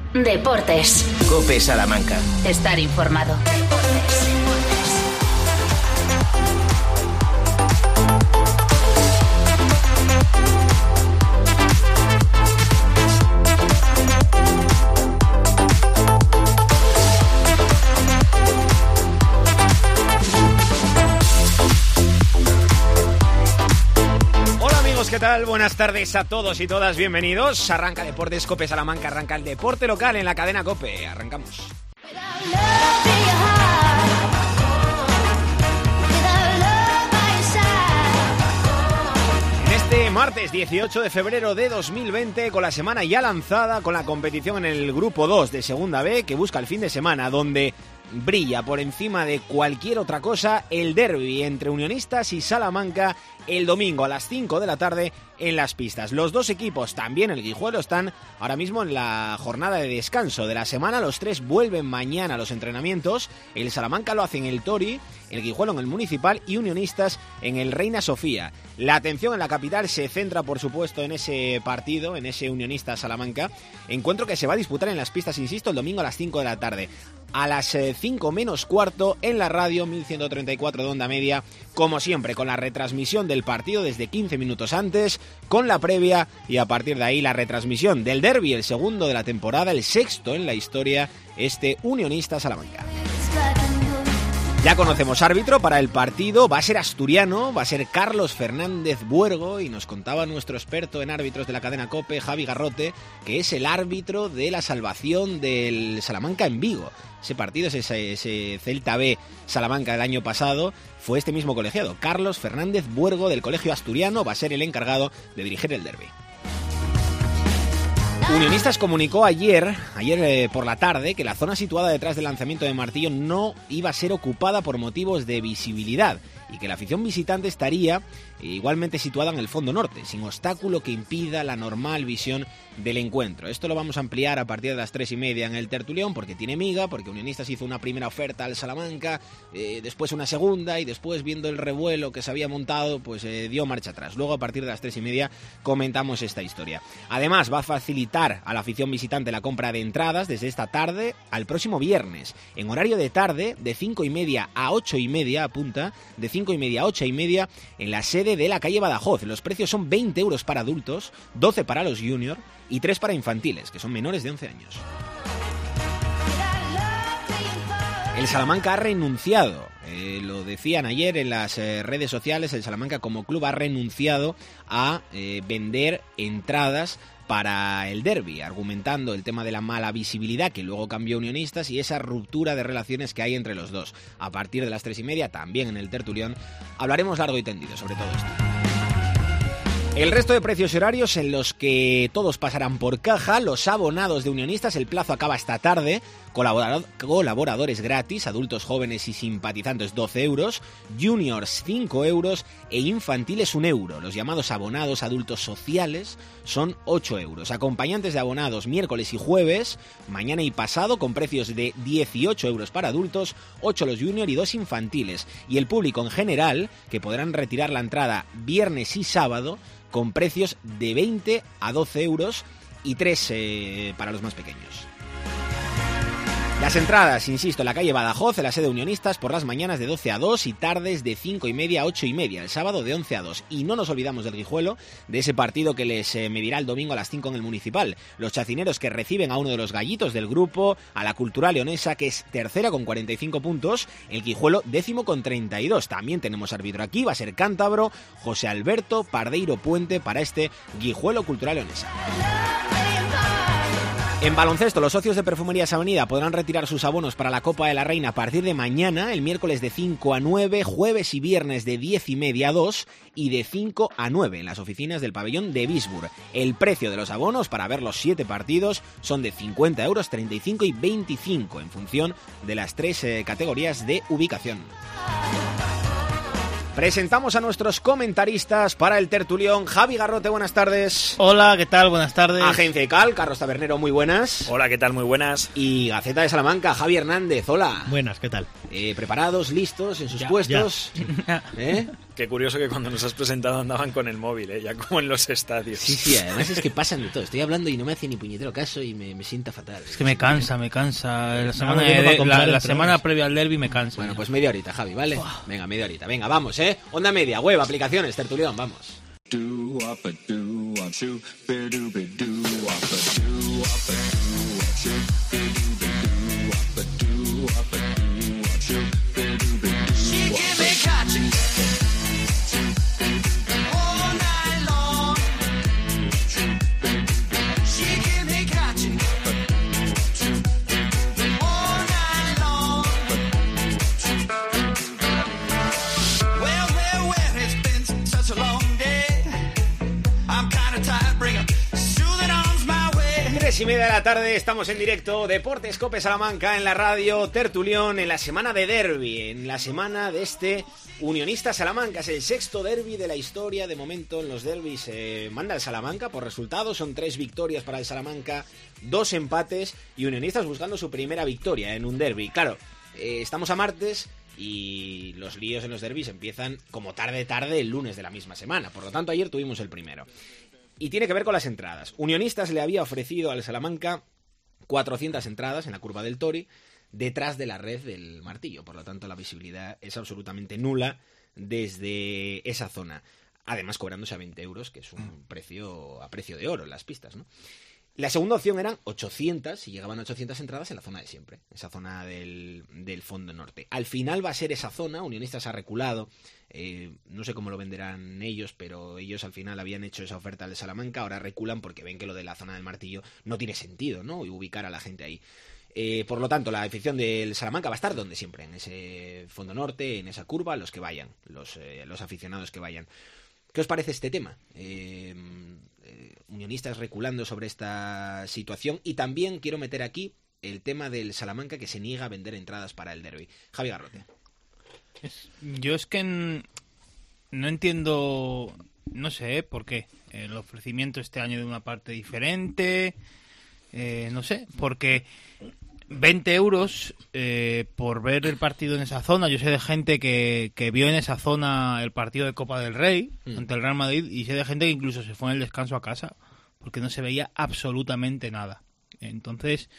Deportes. COPE Salamanca. Estar informado. ¿Qué tal? Buenas tardes a todos y todas, bienvenidos. Arranca Deportes COPE Salamanca, arranca el deporte local en la cadena COPE. Arrancamos. En este martes 18 de febrero de 2020, con la semana ya lanzada, con la competición en el grupo 2 de Segunda B, que busca el fin de semana, donde brilla por encima de cualquier otra cosa el derbi entre Unionistas y Salamanca el domingo a las 5 de la tarde en las pistas. Los dos equipos, también el Guijuelo, están ahora mismo en la jornada de descanso de la semana. Los tres vuelven mañana a los entrenamientos. El Salamanca lo hace en el Tori, el Guijuelo en el Municipal y Unionistas en el Reina Sofía. La atención en la capital se centra, por supuesto, en ese partido, en ese Unionistas-Salamanca. Encuentro que se va a disputar en las pistas, insisto, el domingo a las 5 de la tarde. A las 5 menos cuarto en la radio 1134 de onda media, como siempre, con la retransmisión del partido desde 15 minutos antes, con la previa y a partir de ahí la retransmisión del derbi, el segundo de la temporada, el sexto en la historia, este Unionista-Salamanca. Ya conocemos árbitro para el partido, va a ser asturiano, va a ser Carlos Fernández Buergo, y nos contaba nuestro experto en árbitros de la cadena COPE, Javi Garrote, que es el árbitro de la salvación del Salamanca en Vigo. Ese partido, ese Celta B Salamanca del año pasado, fue este mismo colegiado, Carlos Fernández Buergo, del colegio asturiano, va a ser el encargado de dirigir el derbi. Unionistas comunicó ayer por la tarde, que la zona situada detrás del lanzamiento de martillo no iba a ser ocupada por motivos de visibilidad y que la afición visitante estaría igualmente situada en el fondo norte, sin obstáculo que impida la normal visión del encuentro. Esto lo vamos a ampliar a partir de las 3:30 en el tertulión, porque tiene miga, porque Unionistas hizo una primera oferta al Salamanca, después una segunda, y después, viendo el revuelo que se había montado, pues dio marcha atrás. Luego, a partir de las 3:30, comentamos esta historia. Además, va a facilitar a la afición visitante la compra de entradas desde esta tarde al próximo viernes, en horario de tarde, de 5:30 a 8:30, apunta, de 5:30 a 8:30, en la sede de la calle Badajoz. Los precios son 20 euros para adultos, 12 para los junior y 3 para infantiles, que son menores de 11 años. El Salamanca ha renunciado, lo decían ayer en las redes sociales, el Salamanca como club ha renunciado a vender entradas para el derbi, argumentando el tema de la mala visibilidad que luego cambió Unionistas y esa ruptura de relaciones que hay entre los dos. A partir de las 3:30, también en el tertulión, hablaremos largo y tendido sobre todo esto. El resto de precios y horarios en los que todos pasarán por caja. Los abonados de Unionistas, el plazo acaba esta tarde. Colaboradores gratis, adultos jóvenes y simpatizantes 12 euros, juniors 5 euros e infantiles 1 euro. Los llamados abonados adultos sociales son 8 euros. Acompañantes de abonados miércoles y jueves, mañana y pasado, con precios de 18 euros para adultos, 8 los junior y 2 infantiles. Y el público en general, que podrán retirar la entrada viernes y sábado, con precios de 20 a 12 euros y 3 para los más pequeños. Las entradas, insisto, en la calle Badajoz, en la sede de Unionistas, por las mañanas de 12 a 2 y tardes de 5:30 a 8:30, el sábado de 11 a 2. Y no nos olvidamos del Guijuelo, de ese partido que les medirá el domingo a las 5 en el Municipal. Los chacineros que reciben a uno de los gallitos del grupo, a la Cultural Leonesa, que es tercera con 45 puntos, el Guijuelo décimo con 32. También tenemos árbitro aquí, va a ser cántabro, José Alberto Pardeiro Puente, para este Guijuelo Cultural Leonesa. En baloncesto, los socios de Perfumerías Avenida podrán retirar sus abonos para la Copa de la Reina a partir de mañana, el miércoles de 5 a 9, jueves y viernes de 10:30 a 2 y de 5 a 9 en las oficinas del pabellón de Bisburg. El precio de los abonos para ver los 7 partidos son de 50 euros, 35 y 25 en función de las 3 categorías de ubicación. Presentamos a nuestros comentaristas para el tertulión. Javi Garrote, buenas tardes. Hola, ¿qué tal? Buenas tardes. Agencia ECAL, Carlos Tabernero, muy buenas. Hola, ¿qué tal? Muy buenas. Y Gaceta de Salamanca, Javi Hernández, hola. Buenas, ¿qué tal? ¿Preparados, listos, en sus puestos? Ya. Qué curioso que cuando nos has presentado andaban con el móvil, ya como en los estadios. Sí, además es que pasan de todo. Estoy hablando y no me hace ni puñetero caso y me sienta fatal. Es que me cansa. La semana previa al derbi me cansa. Bueno, pues media horita, Javi, ¿vale? Venga, media horita. Venga, vamos, Onda Media, web, aplicaciones, tertulión, vamos. Y media de la tarde, estamos en directo, Deportes Cope Salamanca en la radio, tertulión en la semana de derbi, en la semana de este Unionista Salamanca. Es el sexto derbi de la historia, de momento en los derbis manda el Salamanca por resultados, son 3 victorias para el Salamanca, 2 empates y Unionistas buscando su primera victoria en un derbi. Claro, estamos a martes y los líos en los derbis empiezan como tarde el lunes de la misma semana, por lo tanto ayer tuvimos el primero. Y tiene que ver con las entradas. Unionistas le había ofrecido al Salamanca 400 entradas en la curva del Tori, detrás de la red del Martillo. Por lo tanto, la visibilidad es absolutamente nula desde esa zona. Además, cobrándose a 20 euros, que es un precio a precio de oro en las pistas, ¿no? La segunda opción eran 800, si llegaban a 800 entradas en la zona de siempre, esa zona del fondo norte. Al final va a ser esa zona, Unionistas ha reculado, no sé cómo lo venderán ellos, pero ellos al final habían hecho esa oferta al Salamanca, ahora reculan porque ven que lo de la zona del Martillo no tiene sentido, ¿no? Y ubicar a la gente ahí. Por lo tanto, la afición del Salamanca va a estar donde siempre, en ese fondo norte, en esa curva, los que vayan, los aficionados que vayan. ¿Qué os parece este tema? Unionistas reculando sobre esta situación, y también quiero meter aquí el tema del Salamanca que se niega a vender entradas para el derbi. Javi Garrote. Yo es que no entiendo, no sé por qué el ofrecimiento este año de una parte diferente, no sé, porque 20 euros por ver el partido en esa zona. Yo sé de gente que vio en esa zona el partido de Copa del Rey ante el Real Madrid, y sé de gente que incluso se fue en el descanso a casa porque no se veía absolutamente nada. Entonces,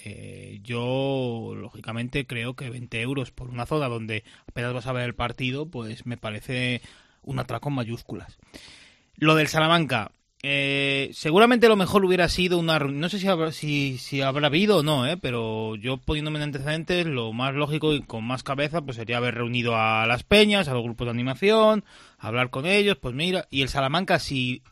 yo lógicamente creo que 20 euros por una zona donde apenas vas a ver el partido, pues me parece un atraco en mayúsculas. Lo del Salamanca, seguramente lo mejor hubiera sido una reunión, no sé si habrá habido o no, pero yo poniéndome en antecedentes, lo más lógico y con más cabeza pues sería haber reunido a las peñas, a los grupos de animación, hablar con ellos, pues mira, y el Salamanca, si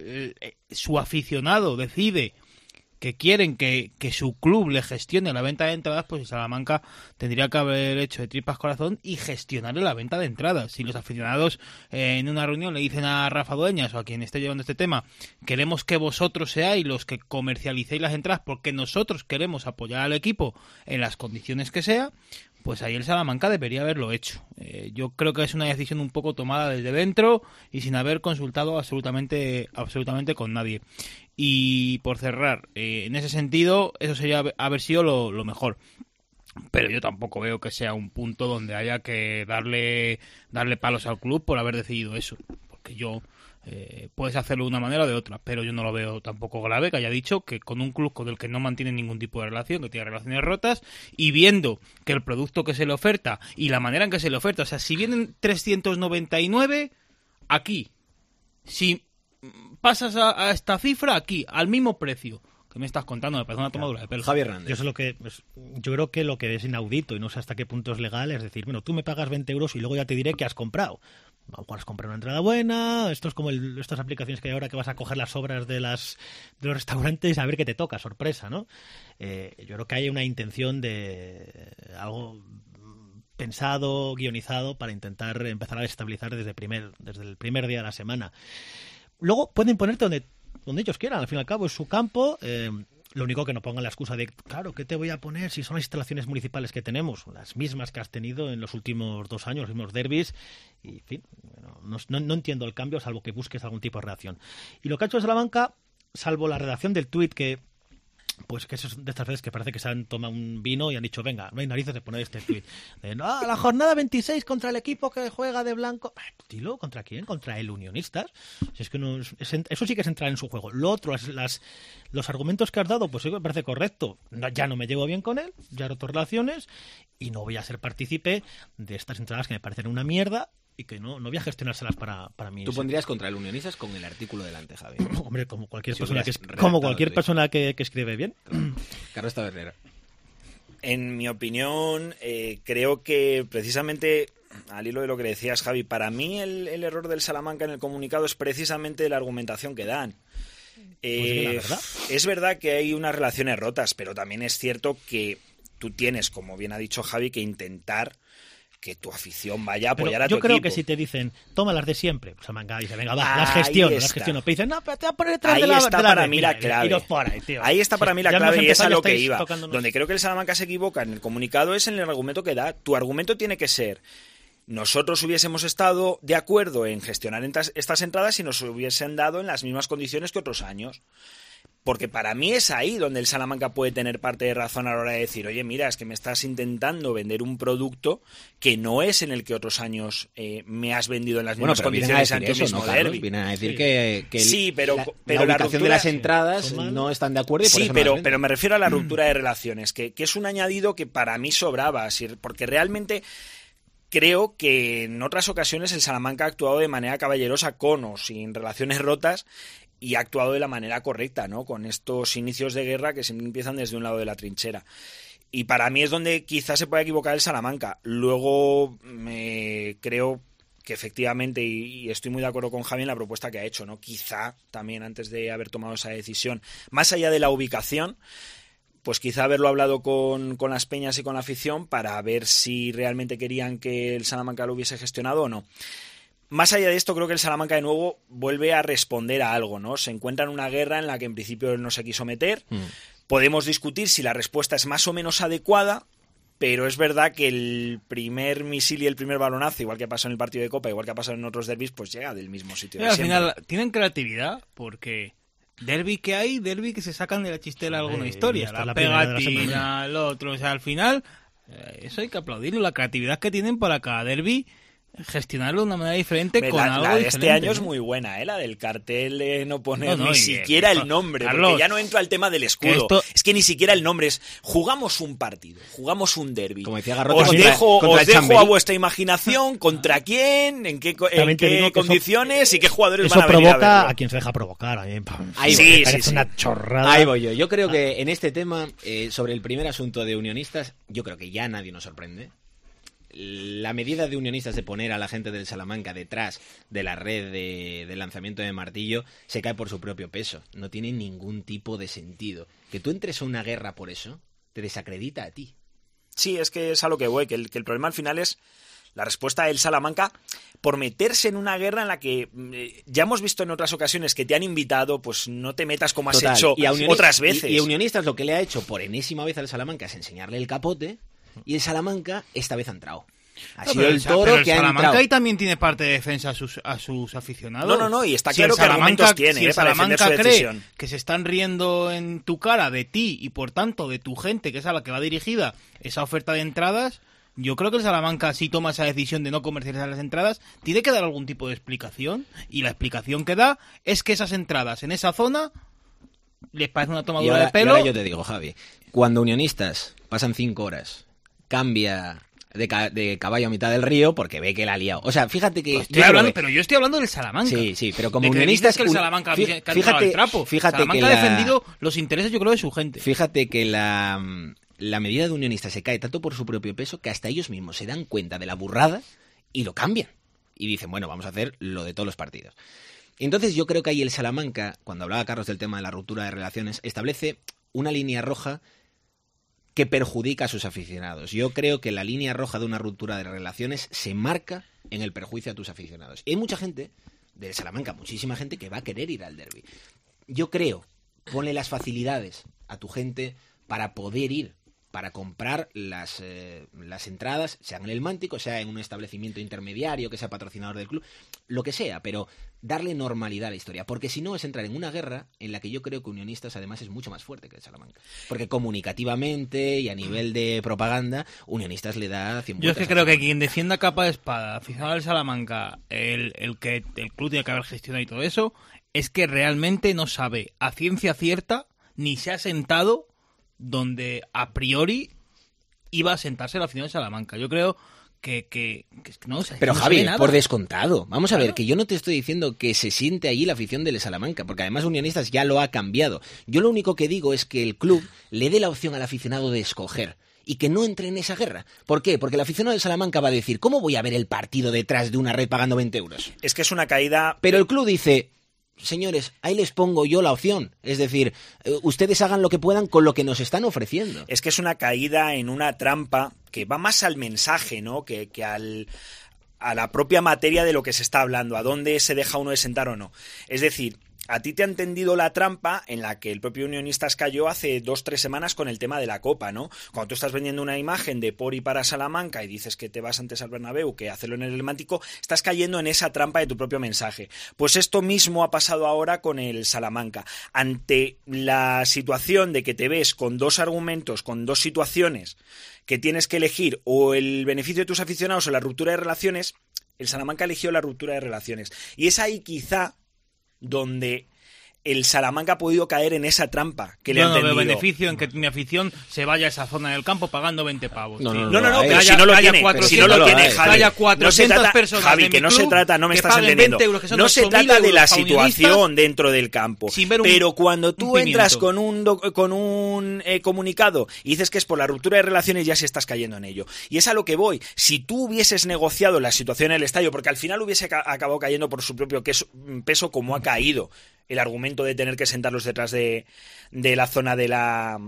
su aficionado decide que quieren que su club le gestione la venta de entradas, pues el Salamanca tendría que haber hecho de tripas corazón y gestionarle la venta de entradas. Si los aficionados en una reunión le dicen a Rafa Dueñas o a quien esté llevando este tema, queremos que vosotros seáis los que comercialicéis las entradas porque nosotros queremos apoyar al equipo en las condiciones que sea, pues ahí el Salamanca debería haberlo hecho. Yo creo que es una decisión un poco tomada desde dentro y sin haber consultado absolutamente con nadie. Y por cerrar, en ese sentido, eso sería haber sido lo mejor. Pero yo tampoco veo que sea un punto donde haya que darle palos al club por haber decidido eso. Porque yo... puedes hacerlo de una manera o de otra, pero yo no lo veo tampoco grave que haya dicho que con un club con el que no mantiene ningún tipo de relación, que tiene relaciones rotas, y viendo que el producto que se le oferta y la manera en que se le oferta, o sea, si vienen 399 aquí, si pasas a esta cifra aquí, al mismo precio, ¿qué me estás contando? Me parece una tomadura de pelo. Javier Hernández. Yo creo que lo que es inaudito, y no sé hasta qué punto es legal, es decir, bueno, tú me pagas 20 euros y luego ya te diré que has comprado. A lo mejor has comprado una entrada buena, esto es como estas aplicaciones que hay ahora que vas a coger las obras de los restaurantes a ver qué te toca, sorpresa, ¿no? Yo creo que hay una intención de algo pensado, guionizado, para intentar empezar a estabilizar desde el primer día de la semana. Luego pueden ponerte donde ellos quieran, al fin y al cabo es su campo. Lo único que no pongan la excusa de, claro, ¿qué te voy a poner si son las instalaciones municipales que tenemos? Las mismas que has tenido en los últimos 2 años, los mismos derbis. Y, en fin, no entiendo el cambio, salvo que busques algún tipo de reacción. Y lo que ha hecho Salamanca, salvo la redacción del tuit que pues que es de estas veces que parece que se han tomado un vino y han dicho, venga, no hay narices de poner este tuit. La jornada 26 contra el equipo que juega de blanco. Dilo, ¿contra quién? Contra el Unionistas. Si es que eso sí que es entrar en su juego. Lo otro, los argumentos que has dado, pues sí me parece correcto. Ya no me llevo bien con él, ya he roto relaciones y no voy a ser partícipe de estas entradas que me parecen una mierda y que no voy a gestionárselas para mí. ¿Tú pondrías contra el Unionistas con el artículo delante, Javi? Hombre, como cualquier Si persona que escribe bien. Carlos Tabernero. En mi opinión, creo que precisamente, al hilo de lo que decías, Javi, para mí el error del Salamanca en el comunicado es precisamente la argumentación que dan. Es verdad que hay unas relaciones rotas, pero también es cierto que tú tienes, como bien ha dicho Javi, que intentar que tu afición vaya a apoyar a tu equipo. Yo creo que si te dicen, toma las de siempre, pues Salamanca dice, venga, va, las gestiono. Pero te dicen, no, pero te voy a poner detrás de la... Ahí está para mí la Mira, clave. iros por ahí, tío. Ahí está para mí la clave y es a lo que iba. Tocándonos. Donde creo que el Salamanca se equivoca en el comunicado es en el argumento que da. Tu argumento tiene que ser: nosotros hubiésemos estado de acuerdo en gestionar estas entradas si nos hubiesen dado en las mismas condiciones que otros años. Porque para mí es ahí donde el Salamanca puede tener parte de razón a la hora de decir, oye, mira, es que me estás intentando vender un producto que no es en el que otros años me has vendido en las mismas condiciones ante el mismo derbi. Vienen a decir que sí, pero la la ubicación ruptura de las entradas no están de acuerdo. Y por sí, eso no las venden. pero me refiero a la ruptura de relaciones, que es un añadido que para mí sobraba, porque realmente creo que en otras ocasiones el Salamanca ha actuado de manera caballerosa con o sin relaciones rotas y ha actuado de la manera correcta, ¿no? Con estos inicios de guerra que siempre empiezan desde un lado de la trinchera. Y para mí es donde quizás se pueda equivocar el Salamanca. Luego creo que efectivamente, y estoy muy de acuerdo con Javi en la propuesta que ha hecho, ¿no? Quizá también antes de haber tomado esa decisión, más allá de la ubicación, pues quizá haberlo hablado con las peñas y con la afición para ver si realmente querían que el Salamanca lo hubiese gestionado o no. Más allá de esto, creo que el Salamanca de nuevo vuelve a responder a algo, ¿no? Se encuentra en una guerra en la que en principio no se quiso meter. Podemos discutir si la respuesta es más o menos adecuada, pero es verdad que el primer misil y el primer balonazo, igual que pasó en el partido de Copa, igual que ha pasado en otros derbis, pues llega del mismo sitio. Al final tienen creatividad porque derbi que se sacan de la chistera alguna historia, la pegatina, el otro, o sea, al final eso hay que aplaudirlo, la creatividad que tienen para cada derbi gestionarlo de una manera diferente con algo la de diferente, este año, ¿no? Es muy muy buena, la del cartel no pone ni siquiera el nombre, Carlos, porque ya no entro al tema del escudo. Es que ni siquiera el nombre es, jugamos un partido, jugamos un derbi. Como decía Garrote, os dejo a vuestra imaginación contra quién, en qué condiciones y qué jugadores van a venir a verlo. Eso provoca a quien se deja provocar. Sí, parece una chorrada. Ahí voy yo. Yo creo que en este tema, sobre el primer asunto de Unionistas, yo creo que ya nadie nos sorprende. La medida de Unionistas de poner a la gente del Salamanca detrás de la red de lanzamiento de martillo se cae por su propio peso. No tiene ningún tipo de sentido. Que tú entres a una guerra por eso te desacredita a ti. Sí, es que es a lo que voy, que el problema al final es la respuesta del Salamanca por meterse en una guerra en la que ya hemos visto en otras ocasiones que te han invitado, pues no te metas como has hecho otras veces. Y Unionistas lo que le ha hecho por enésima vez al Salamanca es enseñarle el capote. Y el Salamanca esta vez ha entrado. Ha sido el Toro pero que ha Salamanca entrado. ahí también tiene parte de defensa a sus aficionados. No, y está claro que argumentos tiene si el para defender Salamanca su decisión. cree que se están riendo en tu cara de ti y por tanto de tu gente, que es a la que va dirigida esa oferta de entradas, yo creo que el Salamanca, si toma esa decisión de no comercializar las entradas, tiene que dar algún tipo de explicación. Y la explicación que da es que esas entradas en esa zona les parece una tomadura de pelo. Y ahora yo te digo, Javi, cuando Unionistas pasan 5 horas, cambia de caballo a mitad del río porque ve que la ha liado. O sea, fíjate que... Pero yo estoy hablando del Salamanca. Sí, pero como de que Unionistas... que el Salamanca fíjate el trapo. Salamanca que ha defendido los intereses, yo creo, de su gente. Fíjate que la medida de Unionistas se cae tanto por su propio peso que hasta ellos mismos se dan cuenta de la burrada y lo cambian. Y dicen, bueno, vamos a hacer lo de todos los partidos. Entonces yo creo que ahí el Salamanca, cuando hablaba Carlos del tema de la ruptura de relaciones, establece una línea roja que perjudica a sus aficionados. Yo creo que la línea roja de una ruptura de relaciones se marca en el perjuicio a tus aficionados. Y hay mucha gente del Salamanca, muchísima gente que va a querer ir al derbi. Yo creo, ponle las facilidades a tu gente para poder ir para comprar las entradas, sea en el Mántico, sea en un establecimiento intermediario, que sea patrocinador del club, lo que sea, pero darle normalidad a la historia, porque si no es entrar en una guerra en la que yo creo que Unionistas además es mucho más fuerte que el Salamanca, porque comunicativamente y a nivel de propaganda Unionistas le da 100 Yo es vueltas que creo que quien defienda capa de espada, aficionado al Salamanca, el que el club tiene que haber gestionado y todo eso, es que realmente no sabe a ciencia cierta ni se ha sentado donde a priori iba a sentarse la afición de Salamanca. Yo creo que no, o sea, pero no Javi, nada. por descontado. Vamos a ver, que yo no te estoy diciendo que se siente allí la afición del Salamanca, porque además Unionistas ya lo ha cambiado. Yo lo único que digo es que el club le dé la opción al aficionado de escoger y que no entre en esa guerra. ¿Por qué? Porque el aficionado del Salamanca va a decir, ¿cómo voy a ver el partido detrás de una red pagando 20 euros? Es que es una caída... Pero el club dice... Señores, ahí les pongo yo la opción. Es decir, ustedes hagan lo que puedan con lo que nos están ofreciendo. Es que es una caída en una trampa que va más al mensaje, ¿no? Que a la propia materia de lo que se está hablando, a dónde se deja uno de sentar o no. Es decir, a ti te han tendido la trampa en la que el propio Unionistas cayó hace 2-3 semanas con el tema de la Copa, ¿no? Cuando tú estás vendiendo una imagen de por y para Salamanca y dices que te vas antes al Bernabéu que hacerlo en el Mántico, estás cayendo en esa trampa de tu propio mensaje. Pues esto mismo ha pasado ahora con el Salamanca. Ante la situación de que te ves con dos argumentos, con dos situaciones que tienes que elegir o el beneficio de tus aficionados o la ruptura de relaciones, el Salamanca eligió la ruptura de relaciones. Y es ahí quizá donde el Salamanca ha podido caer en esa trampa que le han tendido. Yo no veo beneficio en que mi afición se vaya a esa zona del campo pagando 20 pavos. No, pero si no lo tiene, Javi, haya 400 personas Javi, que no se trata, no me estás entendiendo. No se trata de la situación dentro del campo. Pero cuando tú entras con un comunicado y dices que es por la ruptura de relaciones, ya se estás cayendo en ello. Y es a lo que voy. Si tú hubieses negociado la situación en el estadio, porque al final hubiese acabado cayendo por su propio peso como ha caído el argumento de tener que sentarlos detrás de la zona del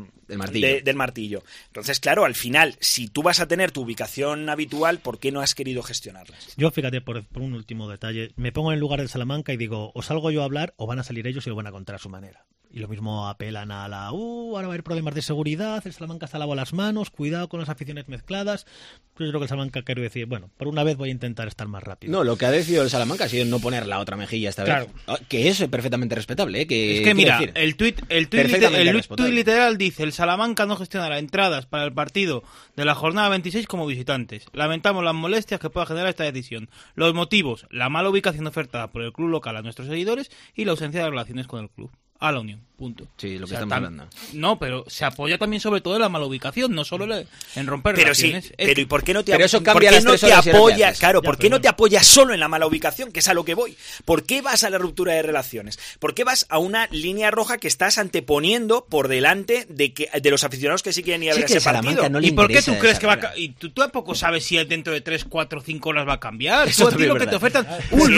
martillo. Entonces, claro, al final, si tú vas a tener tu ubicación habitual, ¿por qué no has querido gestionarlas? Yo, fíjate, por un último detalle, me pongo en el lugar del Salamanca y digo, o salgo yo a hablar o van a salir ellos y lo van a contar a su manera. Y lo mismo apelan a ahora va a haber problemas de seguridad, el Salamanca se lava las manos, cuidado con las aficiones mezcladas. Yo creo que el Salamanca quiere decir, bueno, por una vez voy a intentar estar más rápido. No, lo que ha decidido el Salamanca ha sido no poner la otra mejilla esta vez. Que es perfectamente respetable, es que mira, el tuit literal dice, el Salamanca no gestionará entradas para el partido de la jornada 26 como visitantes. Lamentamos las molestias que pueda generar esta decisión. Los motivos, la mala ubicación ofertada por el club local a nuestros seguidores y la ausencia de relaciones con el club. A la Unión, punto. Sí, lo que estamos hablando. No, pero se apoya también sobre todo en la mala ubicación, no solo en romper relaciones. Sí, pero ¿y por qué no te, pero eso cambia las 3 horas apoyas? Claro, ¿por qué no te apoyas solo en la mala ubicación, que es a lo que voy? ¿Por qué vas a la ruptura de relaciones? ¿Por qué vas a una línea roja que estás anteponiendo por delante de los aficionados que sí quieren ir a ver ese partido? No ¿Y por qué tú crees que va a y tú tampoco sabes si dentro de 3, 4, 5 horas va a cambiar? Eso es lo que te ofertan un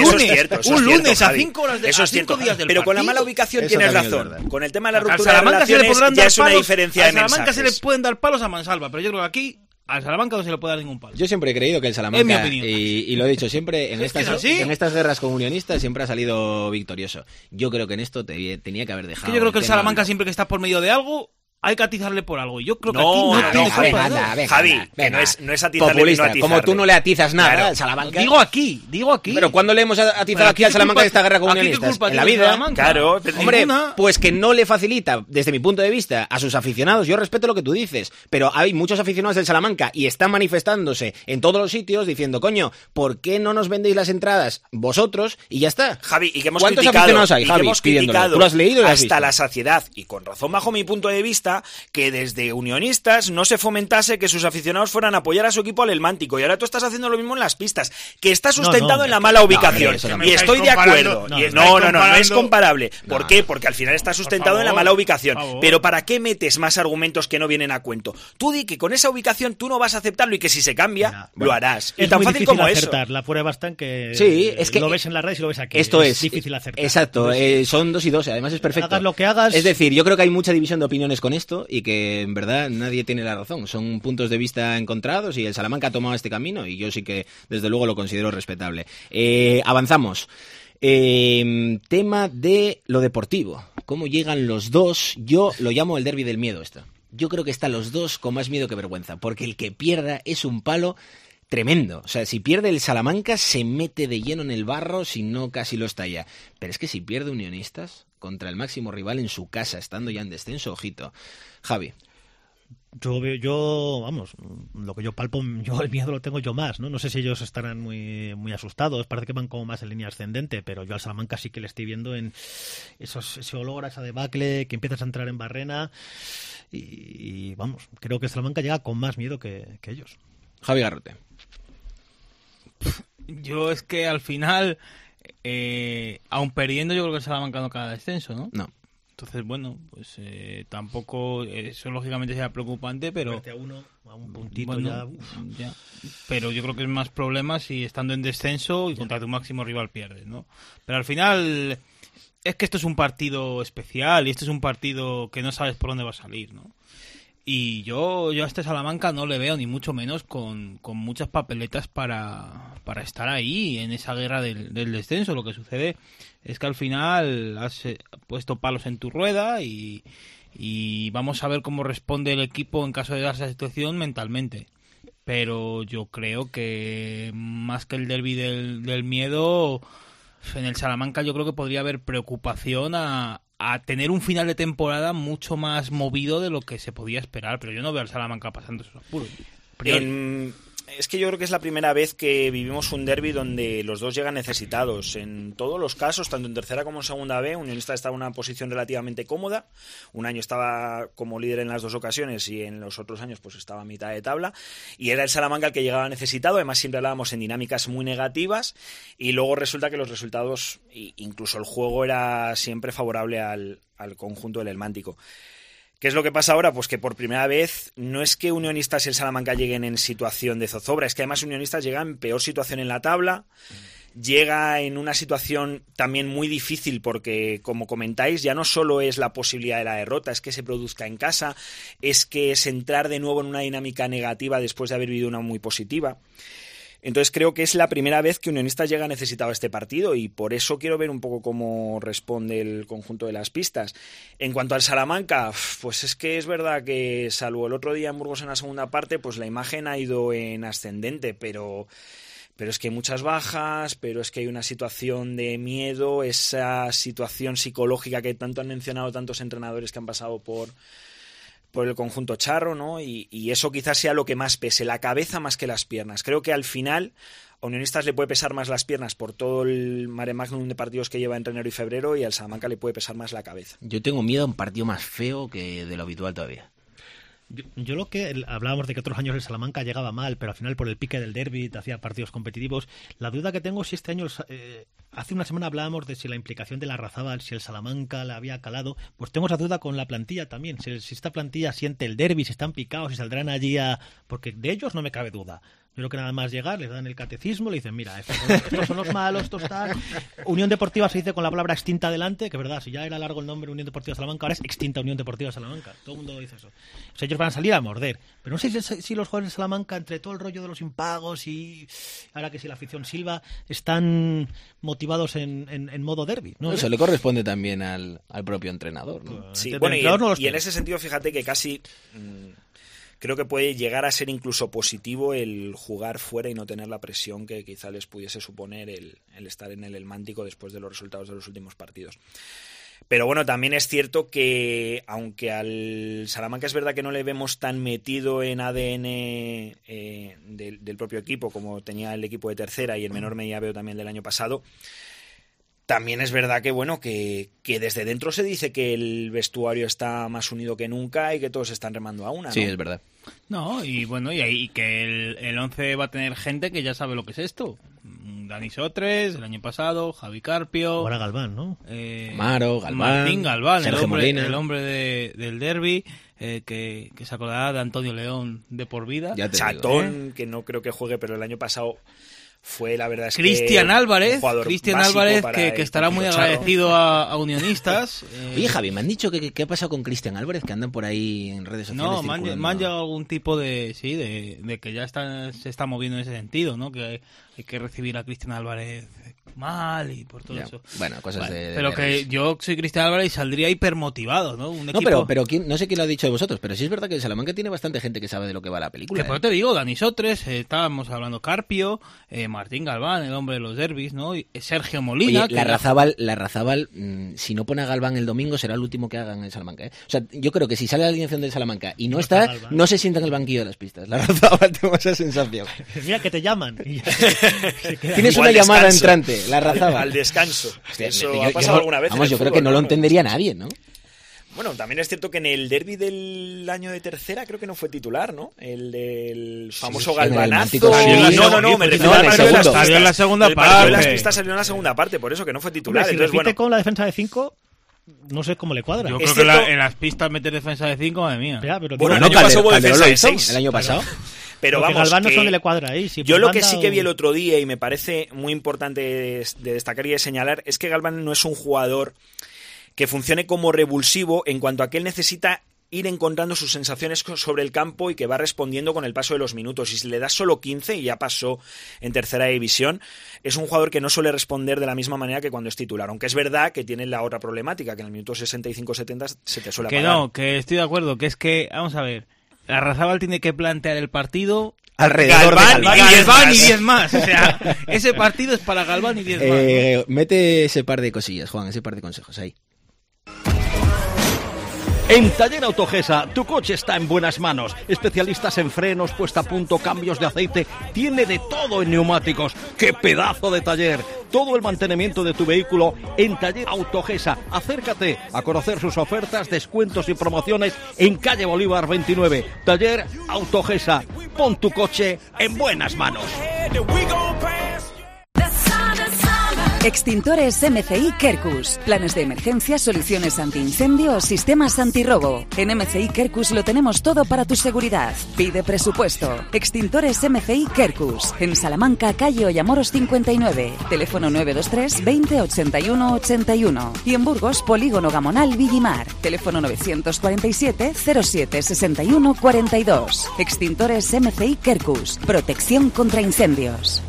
lunes a 5 horas a 5 días del pero partido. con la mala ubicación tienes razón. Con el tema de la ruptura de relaciones ya es una diferencia de mensajes. A Salamanca se le pueden dar palos a mansalva, pero yo creo que aquí al Salamanca no se le puede dar ningún palo. Yo siempre he creído que el Salamanca, y lo he dicho siempre, en estas guerras con Unionistas siempre ha salido victorioso. Yo creo que en esto tenía que haber dejado. Yo creo que el Salamanca siempre que está por medio de algo hay que atizarle por algo. Yo creo que aquí tiene Javi, que no es atizarle populista, ni no atizarle. como tú no le atizas nada al Salamanca. Digo aquí. Pero ¿cuándo le hemos atizado aquí al Salamanca de esta guerra con Unionistas? En la vida. Claro. Hombre, pues que no le facilita, desde mi punto de vista, a sus aficionados. Yo respeto lo que tú dices, pero hay muchos aficionados del Salamanca y están manifestándose en todos los sitios diciendo, coño, ¿por qué no nos vendéis las entradas vosotros? Y ya está. Javi, y que hemos ¿Cuántos criticado, aficionados hay, Javi, pidiéndolo? ¿Tú lo has leído y lo has visto? Hasta la saciedad, y con razón bajo mi punto de vista, que desde Unionistas no se fomentase que sus aficionados fueran a apoyar a su equipo al Elmántico, y ahora tú estás haciendo lo mismo en las pistas, que está sustentado en la mala ubicación, y estoy de acuerdo. No es comparable. ¿Por qué? Porque al final está sustentado en la mala ubicación. Pero ¿para qué metes más argumentos que no vienen a cuento? Tú di que con esa ubicación tú no vas a aceptarlo y que si se cambia, lo harás. Es y tan muy fácil difícil como acertar. eso. La prueba está en que, es que lo ves en las redes y lo ves aquí. Esto es difícil acertar. Exacto, son 2 y 2, además es perfecto. Hagas lo que hagas. Es decir, yo creo que hay mucha división de opiniones con esto y que en verdad nadie tiene la razón. Son puntos de vista encontrados y el Salamanca ha tomado este camino y yo sí que desde luego lo considero respetable. Avanzamos. Tema de lo deportivo. ¿Cómo llegan los dos? Yo lo llamo el derbi del miedo esto. yo creo que están los dos con más miedo que vergüenza, porque el que pierda es un palo tremendo. O sea, si pierde el Salamanca se mete de lleno en el barro, si no casi lo está ya. Pero es que si pierde Unionistas contra el máximo rival en su casa, estando ya en descenso, ojito. Javi. Vamos, lo que yo palpo, yo el miedo lo tengo yo más, ¿no? No sé si ellos estarán muy, muy asustados, parece que van como más en línea ascendente, pero yo al Salamanca sí que le estoy viendo en ese olor a esa debacle, que empiezas a entrar en barrena y vamos, creo que Salamanca llega con más miedo que ellos. Javi Garrote. Yo es que al final, aun perdiendo, yo creo que el Salamanca no cae descenso, ¿no? No. Entonces, bueno, pues tampoco, eso lógicamente sea preocupante, pero... A un puntito bueno, ya. Pero yo creo que es más problema si estando en descenso y contra tu máximo rival pierdes, ¿no? Pero al final, es que esto es un partido especial y esto es un partido que no sabes por dónde va a salir, ¿no? Y yo a este Salamanca no le veo ni mucho menos con muchas papeletas para estar ahí en esa guerra del descenso. Lo que sucede es que al final has puesto palos en tu rueda y vamos a ver cómo responde el equipo en caso de darse esa situación mentalmente. Pero yo creo que más que el derbi del miedo, en el Salamanca yo creo que podría haber preocupación a tener un final de temporada mucho más movido de lo que se podía esperar, pero yo no veo al Salamanca pasando esos apuros. Es que yo creo que es la primera vez que vivimos un derbi donde los dos llegan necesitados. En todos los casos, tanto en tercera como en segunda B, Unionista estaba en una posición relativamente cómoda. Un año estaba como líder en las dos ocasiones y en los otros años pues estaba a mitad de tabla. Y era el Salamanca el que llegaba necesitado. Además siempre hablábamos en dinámicas muy negativas y luego resulta que los resultados, incluso el juego, era siempre favorable al conjunto del Helmántico. ¿Qué es lo que pasa ahora? Pues que por primera vez no es que Unionistas y el Salamanca lleguen en situación de zozobra, es que además Unionistas llega en peor situación en la tabla, llega en una situación también muy difícil porque, como comentáis, ya no solo es la posibilidad de la derrota, es que se produzca en casa, es que es entrar de nuevo en una dinámica negativa después de haber vivido una muy positiva. Entonces creo que es la primera vez que Unionistas llega necesitado a este partido y por eso quiero ver un poco cómo responde el conjunto de las pistas. En cuanto al Salamanca, pues es que es verdad que salvo el otro día en Burgos en la segunda parte, pues la imagen ha ido en ascendente, pero es que hay muchas bajas, pero es que hay una situación de miedo, esa situación psicológica que tanto han mencionado tantos entrenadores que han pasado por el conjunto charro, ¿no? Y eso quizás sea lo que más pese, la cabeza más que las piernas. Creo que al final a Unionistas le puede pesar más las piernas por todo el mare magnum de partidos que lleva entre enero y febrero y al Salamanca le puede pesar más la cabeza. Yo tengo miedo a un partido más feo que de lo habitual todavía. Yo lo que hablábamos de que otros años el Salamanca llegaba mal, pero al final por el pique del derbi te hacía partidos competitivos. La duda que tengo es si este año, hace una semana hablábamos de si la implicación de Larrazábal, si el Salamanca la había calado, pues tengo esa duda con la plantilla también. Si esta plantilla siente el derbi, si están picados, si saldrán allí porque de ellos no me cabe duda. Yo creo que nada más llegar, les dan el catecismo, le dicen, mira, estos son los malos, estos tal. Unión Deportiva se dice con la palabra extinta delante, que verdad, si ya era largo el nombre Unión Deportiva Salamanca, ahora es extinta Unión Deportiva Salamanca. Todo el mundo dice eso. O sea, ellos van a salir a morder. Pero no sé si los jugadores de Salamanca, entre todo el rollo de los impagos y ahora que si la afición silba, están motivados en modo derbi, ¿no? Eso le corresponde también al propio entrenador, ¿no? Sí, bueno, y en ese sentido, fíjate que casi... creo que puede llegar a ser incluso positivo el jugar fuera y no tener la presión que quizá les pudiese suponer el estar en el Helmántico después de los resultados de los últimos partidos. Pero bueno, también es cierto que aunque al Salamanca es verdad que no le vemos tan metido en ADN del propio equipo como tenía el equipo de tercera y en menor medida veo también del año pasado, también es verdad que bueno que desde dentro se dice que el vestuario está más unido que nunca y que todos están remando a una, ¿no? Sí, es verdad. No, y bueno, y que el 11 va a tener gente que ya sabe lo que es esto. Dani Sotres, el año pasado, Javi Carpio. Ahora Galván, ¿no? Amaro, Galván. Martín Galván, Sergio Molina. el hombre del derbi, que se acordará de Antonio León de por vida. Chatón, que no creo que juegue, pero el año pasado... fue la verdad es Cristian que Álvarez, que que estará muy agradecido a Unionistas. Oye, Javi, me han dicho que qué ha pasado con Cristian Álvarez, que andan por ahí en redes sociales. No, me han llegado algún tipo de que ya se está moviendo en ese sentido, ¿no? Que hay que recibir a Cristian Álvarez mal y por todo Ya. eso. Bueno, cosas de Pero que yo soy Cristian Álvarez y saldría hipermotivado, ¿no? Un No, equipo... pero no sé quién lo ha dicho de vosotros, pero sí es verdad que el Salamanca tiene bastante gente que sabe de lo que va la película. Que por te digo, Dani Sotres, estábamos hablando Carpio, Martín Galván, el hombre de los derbis, ¿no? Y Sergio Molina. Oye, la Razábal, si no pone a Galván el domingo, será el último que hagan en el Salamanca, ¿eh? O sea, yo creo que si sale la alineación del Salamanca y no está, Galván. no se sienta en el banquillo de las pistas. La Razábal, tengo esa sensación. Mira que te llaman. Y ya se queda. Tienes O una al llamada descanso. entrante, la Razábal. Al descanso. Hostia, Eso yo- ha yo pasado no- alguna vez. Vamos, en yo el creo fútbol, que no lo entendería nadie, ¿no? Bueno, también es cierto que en el derbi del año de tercera creo que no fue titular, ¿no? El del famoso sí, en el Galvanazo. Mántico, sí. No, me refiero No, al en el partido de las segundo. pistas. Salió en la segunda El partido de las parte. pistas salió en la segunda parte, por eso que no fue titular. Hombre, si Entonces, repite bueno, con la defensa de 5, no sé cómo le cuadra. Yo Es creo que cierto- en las pistas meter defensa de 5, madre mía. Ya, pero Bueno, digo, el año pasado hubo Calderón defensa lo de hizo, 6. el año pasado. pero porque vamos, Galván no sé que dónde le cuadra ahí. Si yo por lo que banda sí que o- vi el otro día y me parece muy importante de destacar y de señalar es que Galván no es un jugador que funcione como revulsivo en cuanto a que él necesita ir encontrando sus sensaciones sobre el campo y que va respondiendo con el paso de los minutos. Y si le das solo 15, y ya pasó en tercera división, es un jugador que no suele responder de la misma manera que cuando es titular. Aunque es verdad que tiene la otra problemática, que en el minuto 65-70 se te suele Que apagar. no, que estoy de acuerdo, que es que, vamos a ver, la Razábal tiene que plantear el partido Alrededor Galván de y Galván. Galván y 10 más. O sea, ese partido es para Galván y 10 más. Mete ese par de cosillas, Juan, ese par de consejos ahí. En Taller Autogesa, tu coche está en buenas manos. Especialistas en frenos, puesta a punto, cambios de aceite. Tiene de todo en neumáticos. ¡Qué pedazo de taller! Todo el mantenimiento de tu vehículo en Taller Autogesa. Acércate a conocer sus ofertas, descuentos y promociones en calle Bolívar 29. Taller Autogesa. Pon tu coche en buenas manos. Extintores MCI Kerkus. Planes de emergencia, soluciones antiincendio o sistemas antirrobo. En MCI Kerkus lo tenemos todo para tu seguridad. Pide presupuesto. Extintores MCI Kerkus. En Salamanca, calle Ollamoros 59. Teléfono 923 20 81 81. Y en Burgos, Polígono Gamonal Villimar. Teléfono 947 07 61 42. Extintores MCI Kerkus. Protección contra incendios.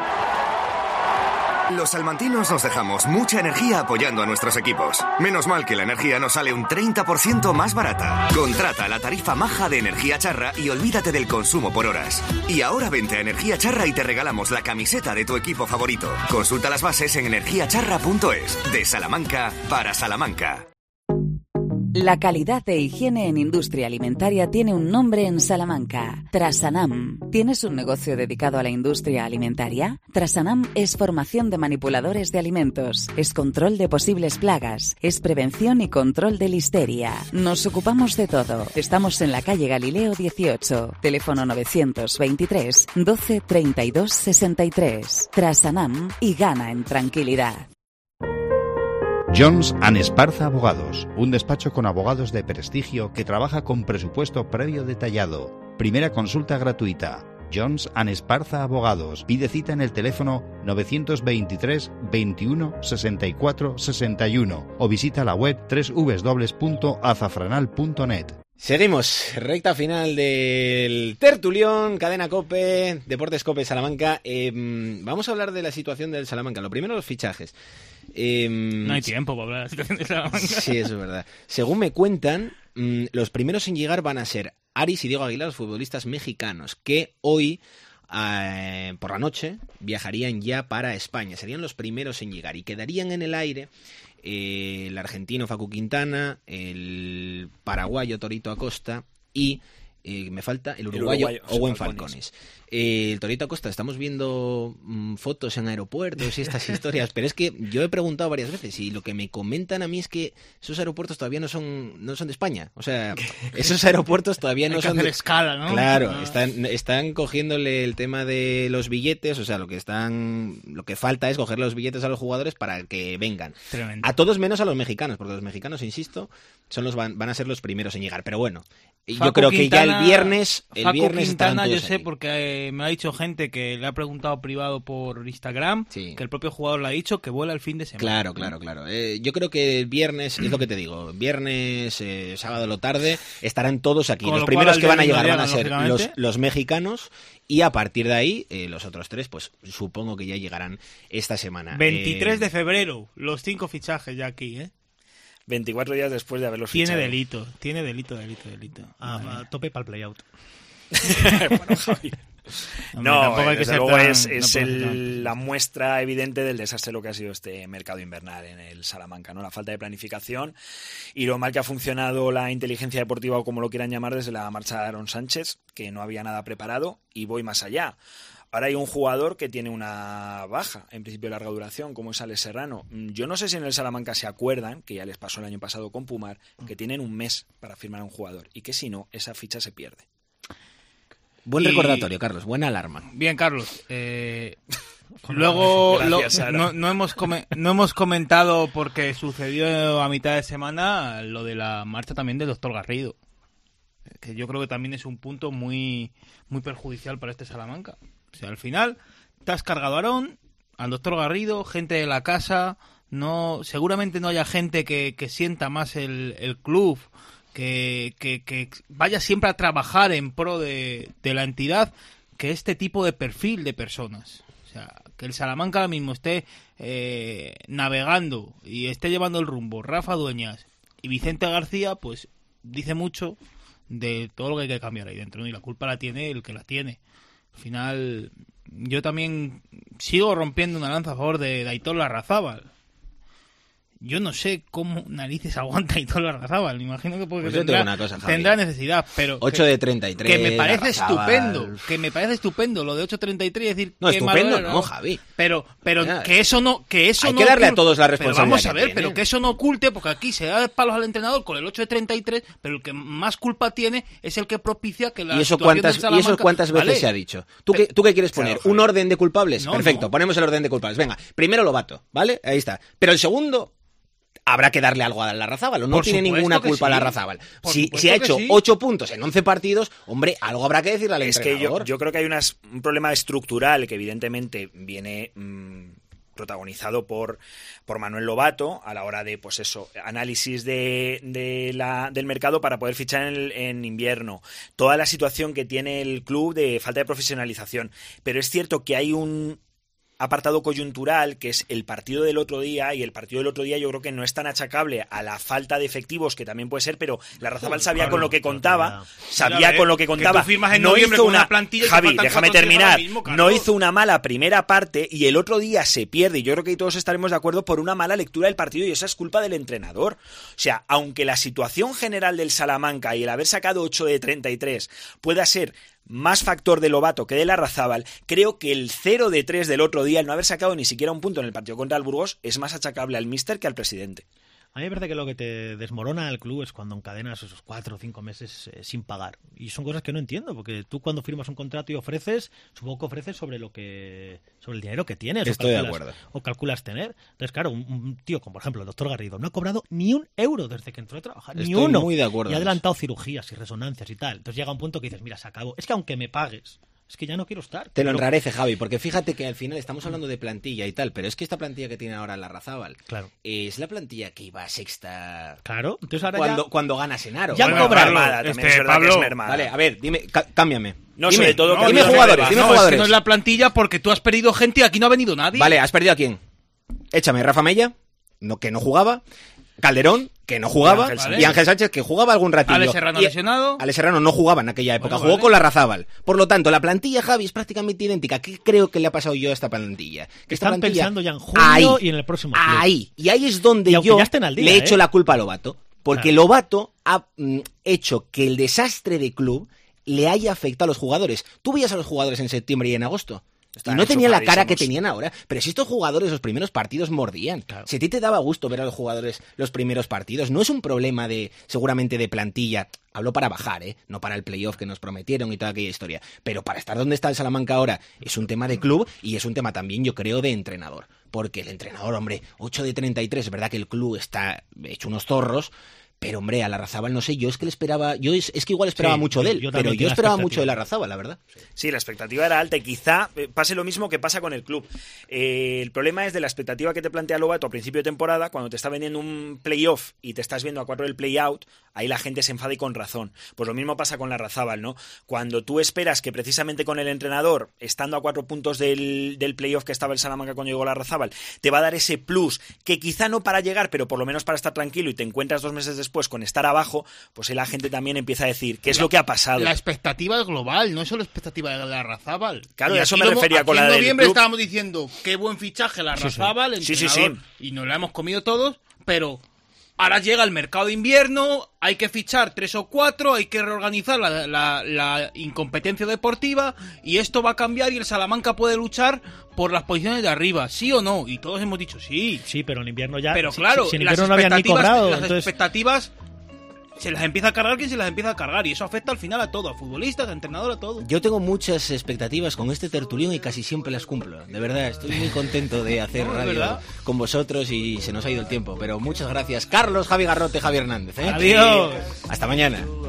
Los salmantinos nos dejamos mucha energía apoyando a nuestros equipos. Menos mal que la energía nos sale un 30% más barata. Contrata la tarifa maja de Energía Charra y olvídate del consumo por horas. Y ahora vente a Energía Charra y te regalamos la camiseta de tu equipo favorito. Consulta las bases en energiacharra.es. De Salamanca para Salamanca. La calidad de higiene en industria alimentaria tiene un nombre en Salamanca: Trasanam. ¿Tienes un negocio dedicado a la industria alimentaria? Trasanam es formación de manipuladores de alimentos, es control de posibles plagas, es prevención y control de listeria. Nos ocupamos de todo. Estamos en la calle Galileo 18, teléfono 923 12 32 63. Trasanam y gana en tranquilidad. Jones & Esparza Abogados, un despacho con abogados de prestigio que trabaja con presupuesto previo detallado. Primera consulta gratuita. Jones & Esparza Abogados. Pide cita en el teléfono 923 21 64 61 o visita la web www.azafranal.net. Seguimos, recta final del tertulión, Cadena COPE, Deportes COPE Salamanca. Vamos a hablar de la situación del Salamanca. Lo primero, los fichajes. No hay tiempo para hablar de la situación de Salamanca. Sí, eso es verdad. Según me cuentan, los primeros en llegar van a ser Aris y Diego Aguilar, los futbolistas mexicanos, que hoy, por la noche, viajarían ya para España. Serían los primeros en llegar y quedarían en el aire el argentino Facu Quintana, el paraguayo Torito Acosta y me falta el uruguayo Owen Falcones. El Torito Acosta, estamos viendo fotos en aeropuertos y estas historias, pero es que yo he preguntado varias veces y lo que me comentan a mí es que esos aeropuertos todavía no son de España. O sea, esos aeropuertos todavía no Hay que son hacer de escala, ¿no? Claro, Ah. están cogiéndole el tema de los billetes, o sea, lo que falta es cogerle los billetes a los jugadores para que vengan. Tremendo. A todos menos a los mexicanos, porque los mexicanos, insisto, van a ser los primeros en llegar. Pero bueno, yo Facu creo que ya Quintana el viernes Quintana, yo sé aquí. porque me ha dicho gente que le ha preguntado privado por Instagram, Sí. que el propio jugador le ha dicho que vuela el fin de semana. Claro. Yo creo que el viernes, es lo que te digo, viernes, sábado a lo tarde, estarán todos aquí. Con Los lo primeros cual, que van a al llegar día van a ser lógicamente. los mexicanos, y a partir de ahí, los otros 3, pues supongo que ya llegarán esta semana. 23 de febrero, los 5 fichajes ya aquí, ¿eh? 24 días después de haberlos Tiene fichado. delito. A tope para el playout. Bueno, Javi. Hombre, No, tampoco hay que desde ser luego tan- es no puede ser tan- la muestra evidente del desastre lo que ha sido este mercado invernal en el Salamanca, ¿no? La falta de planificación y lo mal que ha funcionado la inteligencia deportiva, o como lo quieran llamar, desde la marcha de Aaron Sánchez, que no había nada preparado, y voy más allá. Ahora hay un jugador que tiene una baja, en principio de larga duración, como es Alex Serrano. Yo no sé si en el Salamanca se acuerdan, que ya les pasó el año pasado con Pumar, que tienen un mes para firmar a un jugador y que si no, esa ficha se pierde. Buen Y- recordatorio, Carlos, buena alarma. Bien, Carlos. Luego Gracias, Sara. no hemos comentado, porque sucedió a mitad de semana, lo de la marcha también del doctor Garrido, que yo creo que también es un punto muy, muy perjudicial para este Salamanca. O sea, al final te has cargado a Aarón, al doctor Garrido, gente de la casa, seguramente no haya gente que sienta más el club, que vaya siempre a trabajar en pro de la entidad, que este tipo de perfil de personas. O sea, que el Salamanca ahora mismo esté navegando y esté llevando el rumbo Rafa Dueñas y Vicente García, pues dice mucho de todo lo que hay que cambiar ahí dentro, ¿no? Y la culpa la tiene el que la tiene. Al final, yo también sigo rompiendo una lanza a favor de Aitor Larrazábal. Yo no sé cómo narices aguanta Aitor Larrazábal. Me imagino que porque Pues yo te digo una cosa, Javi. tendrá necesidad, pero 8 de 33. que me parece Larrazábal. estupendo lo de 8.33, es decir, No, qué estupendo, malo, no, Javi. Pero Ya. que eso no Hay que darle a todos la responsabilidad Pero vamos a que ver, tienen. pero que eso no oculte, porque aquí se da palos al entrenador con el 8 de 33, pero el que más culpa tiene es el que propicia que la ¿Y eso situación del Salamanca- cuántas veces Vale. se ha dicho? ¿Tú qué quieres poner? Claro, ¿Un orden de culpables? No, Perfecto, no. ponemos el orden de culpables. Venga, primero Lobato, ¿vale? Ahí está. Pero el segundo, habrá que darle algo a Larrazábal, o no Por tiene supuesto ninguna que culpa sí. Larrazábal. Por Si supuesto ha que hecho sí. 8 puntos en 11 partidos, hombre, algo habrá que decirle al Es que entrenador. yo creo que hay un problema estructural que evidentemente viene protagonizado por Manuel Lobato a la hora de, pues eso, análisis del mercado para poder fichar en invierno. Toda la situación que tiene el club de falta de profesionalización. Pero es cierto que hay un apartado coyuntural, que es el partido del otro día, y el partido del otro día yo creo que no es tan achacable a la falta de efectivos, que también puede ser, pero Larrazábal sabía con lo que contaba, Mira, con lo que contaba. tú firmas en No noviembre hizo con una plantilla y te Javi, faltan déjame 4 días terminar, ahora mismo, Carlos. no hizo una mala primera parte y el otro día se pierde, y yo creo que todos estaremos de acuerdo, por una mala lectura del partido, y esa es culpa del entrenador. O sea, aunque la situación general del Salamanca y el haber sacado 8 de 33 pueda ser más factor de Lobato que de Larrazábal, creo que el 0 de 3 del otro día, el no haber sacado ni siquiera un punto en el partido contra el Burgos, es más achacable al míster que al presidente. A mí me parece que lo que te desmorona al club es cuando encadenas esos 4 o 5 meses sin pagar. Y son cosas que no entiendo, porque tú cuando firmas un contrato y ofreces, supongo que ofreces sobre el dinero que tienes. Estoy de acuerdo. O calculas tener. Entonces, claro, un tío como por ejemplo el doctor Garrido no ha cobrado ni un euro desde que entró a trabajar. Ni Estoy uno. muy de acuerdo Y ha en adelantado cirugías y resonancias y tal. Entonces llega un punto que dices, mira, se acabó. Es que aunque me pagues, es que ya no quiero estar. Te lo Pero- enrarece, Javi, porque fíjate que al final estamos hablando de plantilla y tal, pero es que esta plantilla que tiene ahora Larrazábal Claro. es la plantilla que iba a sexta Claro, entonces ahora cuando gana Senaro. Ya han Bueno, cobrado. mermada, también es verdad que es mermada. Vale, a ver, dime, cámbiame. No, Dime, sobre todo que dime ha habido jugadores, una dime No, jugadores. es que no es la plantilla porque tú has perdido gente y aquí no ha venido nadie. Vale, ¿has perdido a quién? Échame, Rafa Mella, que no jugaba, Calderón, que no jugaba, Ángel y Ángel Sánchez, que jugaba algún ratillo. Alex Serrano Y- lesionado. Alex Serrano no jugaba en aquella época, Bueno, jugó vale. con Larrazábal. Por lo tanto, la plantilla, Javi, es prácticamente idéntica. ¿Qué creo que le ha pasado yo a esta plantilla? Que esta están plantilla- pensando ya en junio Ahí, y en el próximo club. ahí. Y ahí es donde Y aunque yo ya estén al día, le he hecho ¿eh? la culpa a Lobato. Porque Claro. Lobato ha hecho que el desastre de club le haya afectado a los jugadores. Tú veías a los jugadores en septiembre y en agosto. Y Estaban no tenían la cara que enchufadísimos. tenían ahora. Pero si estos jugadores los primeros partidos mordían. Claro. Si a ti te daba gusto ver a los jugadores los primeros partidos, no es un problema seguramente de plantilla. Hablo para bajar, no para el playoff que nos prometieron y toda aquella historia. Pero para estar donde está el Salamanca ahora es un tema de club y es un tema también, yo creo, de entrenador. Porque el entrenador, hombre, 8 de 33, es verdad que el club está hecho unos zorros, Pero hombre, a Larrazábal no sé, yo es que igual esperaba mucho de él, pero yo esperaba mucho de Larrazábal, la verdad. Sí, la expectativa era alta y quizá pase lo mismo que pasa con el club. El problema es de la expectativa que te plantea Lobato a principio de temporada, cuando te está vendiendo un playoff y te estás viendo a 4 del play-out, ahí la gente se enfada y con razón. Pues lo mismo pasa con Larrazábal, ¿no? Cuando tú esperas que precisamente con el entrenador, estando a 4 puntos del playoff que estaba el Salamanca cuando llegó Larrazábal, te va a dar ese plus que quizá no para llegar, pero por lo menos para estar tranquilo, y te encuentras 2 meses después con estar abajo, pues la gente también empieza a decir qué es lo que ha pasado. La expectativa es global, no es solo expectativa de Larrazábal. Claro, y a eso me refería con la del club. En noviembre estábamos diciendo qué buen fichaje Larrazábal, entrenador, y nos la hemos comido todos, pero ahora llega el mercado de invierno, hay que fichar 3 o 4, hay que reorganizar la incompetencia deportiva, y esto va a cambiar y el Salamanca puede luchar por las posiciones de arriba, ¿sí o no? Y todos hemos dicho sí. Sí, pero en invierno ya... Pero claro, si en invierno no habían ni cobrado, las expectativas se las empieza a cargar quien se las empieza a cargar, y eso afecta al final a todo, a futbolistas, a entrenador, a todo. Yo tengo muchas expectativas con este tertulión y casi siempre las cumplo. De verdad, estoy muy contento de hacer radio con vosotros y se nos ha ido el tiempo. Pero muchas gracias, Carlos, Javi Garrote, Javi Hernández. Adiós. Hasta mañana.